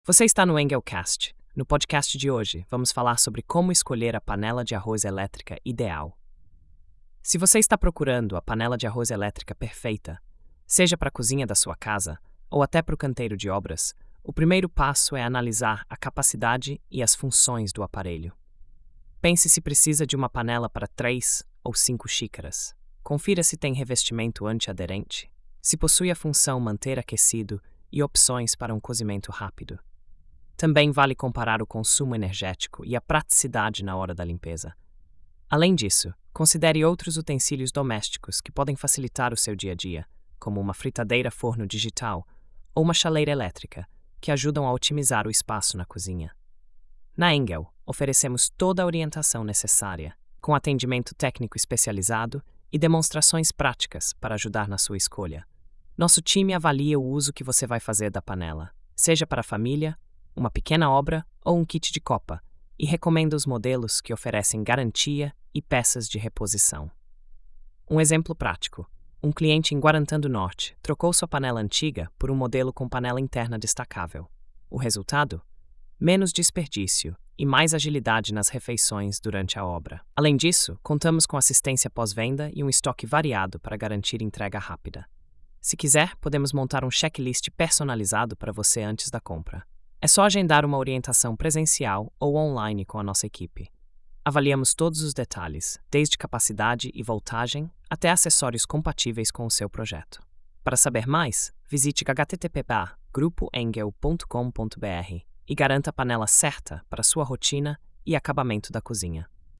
Você está no Engelcast. No podcast de hoje, vamos falar sobre como escolher a panela de arroz elétrica ideal. Se você está procurando a panela de arroz elétrica perfeita, seja para a cozinha da sua casa ou até para o canteiro de obras, o primeiro passo é analisar a capacidade e as funções do aparelho. Pense se precisa de uma panela para 3 ou 5 xícaras. Confira se tem revestimento antiaderente, se possui a função manter aquecido e opções para um cozimento rápido. Também vale comparar o consumo energético e a praticidade na hora da limpeza. Além disso, considere outros utensílios domésticos que podem facilitar o seu dia a dia, como uma fritadeira forno digital ou uma chaleira elétrica, que ajudam a otimizar o espaço na cozinha. Na Engel, oferecemos toda a orientação necessária, com atendimento técnico especializado e demonstrações práticas para ajudar na sua escolha. Nosso time avalia o uso que você vai fazer da panela, seja para a família, uma pequena obra ou um kit de copa, e recomenda os modelos que oferecem garantia e peças de reposição. Um exemplo prático: um cliente em Guarantã do Norte trocou sua panela antiga por um modelo com panela interna destacável. O resultado? Menos desperdício e mais agilidade nas refeições durante a obra. Além disso, contamos com assistência pós-venda e um estoque variado para garantir entrega rápida. Se quiser, podemos montar um checklist personalizado para você antes da compra. É só agendar uma orientação presencial ou online com a nossa equipe. Avaliamos todos os detalhes, desde capacidade e voltagem até acessórios compatíveis com o seu projeto. Para saber mais, visite http://grupoengel.com.br e garanta a panela certa para sua rotina e acabamento da cozinha.